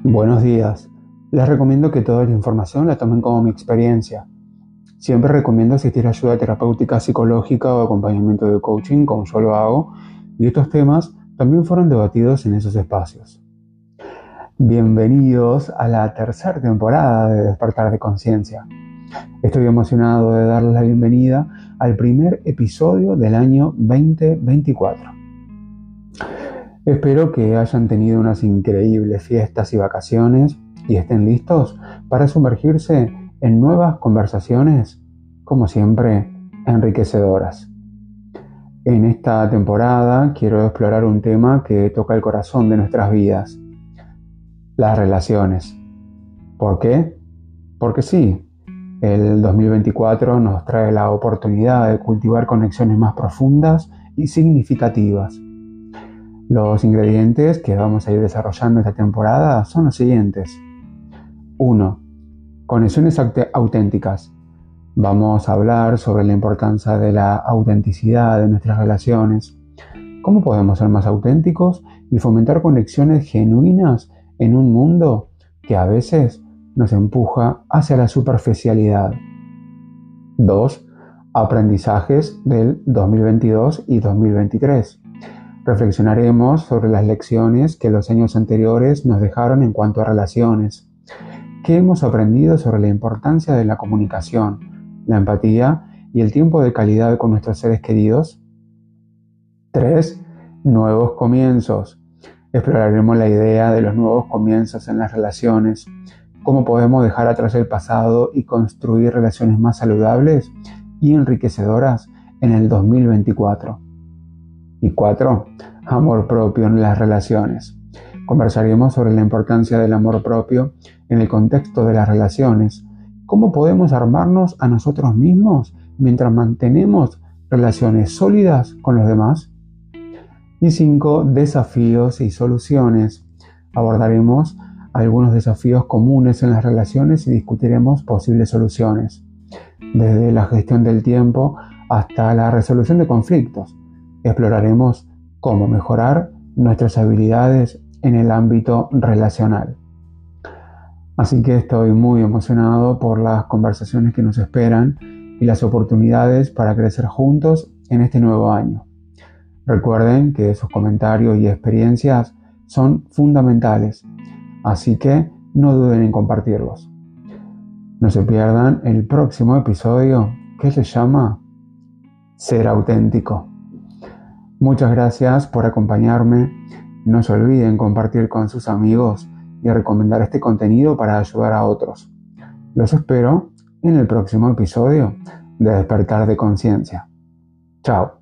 Buenos días. Les recomiendo que toda la información la tomen como mi experiencia. Siempre recomiendo asistir a ayuda terapéutica psicológica o acompañamiento de coaching, como yo lo hago, y estos temas también fueron debatidos en esos espacios. Bienvenidos a la tercera temporada de Despertar de Conciencia. Estoy emocionado de darles la bienvenida al primer episodio del año 2024. Espero que hayan tenido unas increíbles fiestas y vacaciones y estén listos para sumergirse en nuevas conversaciones, como siempre, enriquecedoras. En esta temporada quiero explorar un tema que toca el corazón de nuestras vidas: las relaciones. ¿Por qué? Porque sí, el 2024 nos trae la oportunidad de cultivar conexiones más profundas y significativas. Los ingredientes que vamos a ir desarrollando esta temporada son los siguientes. 1. Conexiones auténticas. Vamos a hablar sobre la importancia de la autenticidad de nuestras relaciones, cómo podemos ser más auténticos y fomentar conexiones genuinas en un mundo que a veces nos empuja hacia la superficialidad. 2. Aprendizajes del 2022 y 2023. Reflexionaremos sobre las lecciones que los años anteriores nos dejaron en cuanto a relaciones. ¿Qué hemos aprendido sobre la importancia de la comunicación, la empatía y el tiempo de calidad con nuestros seres queridos? 3. Nuevos comienzos. Exploraremos la idea de los nuevos comienzos en las relaciones, cómo podemos dejar atrás el pasado y construir relaciones más saludables y enriquecedoras en el 2024. Y 4. Amor propio en las relaciones. Conversaremos sobre la importancia del amor propio en el contexto de las relaciones, cómo podemos armarnos a nosotros mismos mientras mantenemos relaciones sólidas con los demás. Y 5. Desafíos y soluciones. Abordaremos algunos desafíos comunes en las relaciones y discutiremos posibles soluciones, desde la gestión del tiempo hasta la resolución de conflictos. Exploraremos cómo mejorar nuestras habilidades en el ámbito relacional. Así que estoy muy emocionado por las conversaciones que nos esperan y las oportunidades para crecer juntos en este nuevo año. Recuerden que sus comentarios y experiencias son fundamentales, así que no duden en compartirlos. No se pierdan el próximo episodio, que se llama Ser auténtico. Muchas gracias por acompañarme. No se olviden compartir con sus amigos y recomendar este contenido para ayudar a otros. Los espero en el próximo episodio de Despertar de Conciencia. Chao.